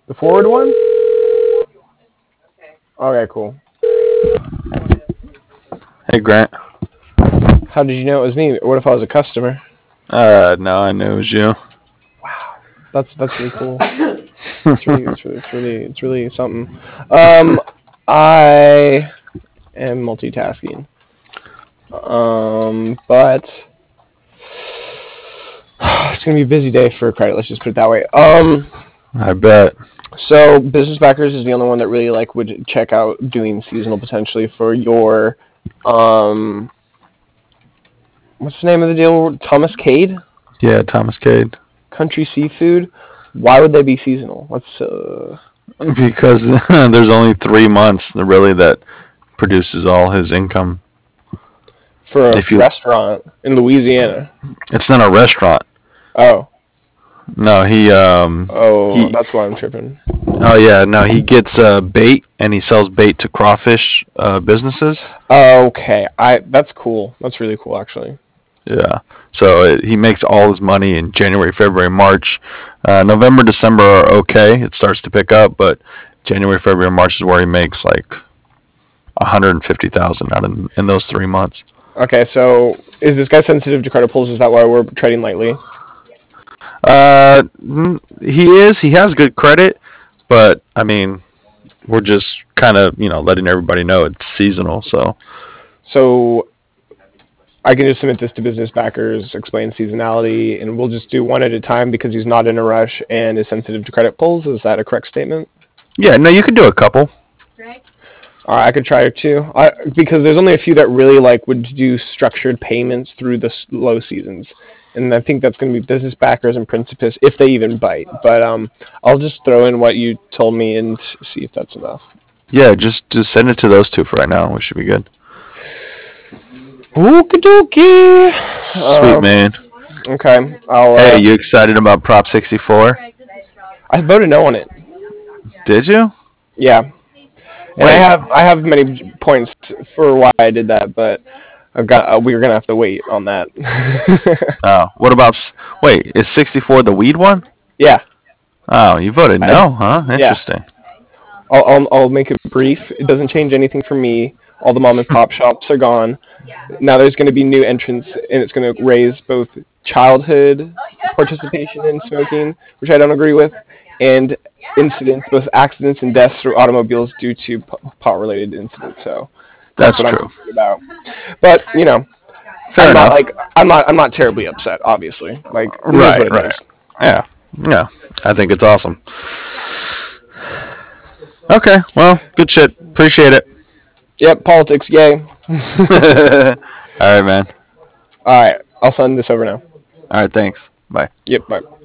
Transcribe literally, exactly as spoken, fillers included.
The forward one? Okay, cool. Hey, Grant. How did you know it was me? What if I was a customer? Uh, no, I knew it was you. Wow, that's that's really cool. It's really, it's really, it's really, it's really something. Um, I am multitasking. Um, but it's gonna be a busy day for credit. Let's just put it that way. Um, I bet. so Business Backers is the only one that really like would check out doing seasonal potentially for your um. What's the name of the deal? Thomas Cade? Yeah, Thomas Cade. Country Seafood. Why would they be seasonal? Let's uh. Because there's only three months really that produces all his income. For a If you, restaurant in Louisiana. it's not a restaurant. Oh. No, he um Oh, he. that's why I'm tripping. Oh yeah, no, he gets uh, bait and he sells bait to crawfish uh, businesses. Okay, I that's cool. That's really cool, actually. Yeah. So it, he makes all his money in January, February, March. Uh, November, December are okay. It starts to pick up, but January, February, March is where he makes like one hundred fifty thousand out in, in those three months. Okay, so is this guy sensitive to credit pulls? Is that why we're trading lightly? Uh, he is. He has good credit, but I mean, we're just kind of you know letting everybody know it's seasonal. So So I can just submit this to Business Backers, explain seasonality, and we'll just do one at a time because he's not in a rush and is sensitive to credit pulls. Is that a correct statement? yeah, no, you could do a couple. All right, I could try it too. I, because there's only a few that really like would do structured payments through the low seasons, and I think that's going to be Business Backers and Principis if they even bite. But um, I'll just throw in what you told me and see if that's enough. Yeah, just just send it to those two for right now. We should be good. Okie dokie. Sweet Um, man. okay. I'll. Hey, Uh, you excited about Prop sixty-four? I voted no on it. Did you? Yeah, and I Wait. have I have many points for why I did that, but I've got uh, we are gonna have to wait on that. Oh, what about? Wait, is sixty-four the weed one? Yeah. Oh, you voted I, no, huh? yeah. Interesting. I'll, I'll I'll make it brief. It doesn't change anything for me. All the mom and pop shops are gone. Now there's going to be new entrants, and it's going to raise both childhood participation in smoking, which I don't agree with, and incidents, both accidents and deaths through automobiles due to pot-related incidents. So that's That's what I'm true. concerned about. But you know, Fair I'm not enough. like I'm not I'm not terribly upset. Obviously, like it is what Right, it right. is. Yeah, yeah. I think it's awesome. Okay, well, good shit. Appreciate it. Yep, politics, yay. All right, man. All right, I'll send this over now. All right, thanks. Bye. Yep, bye.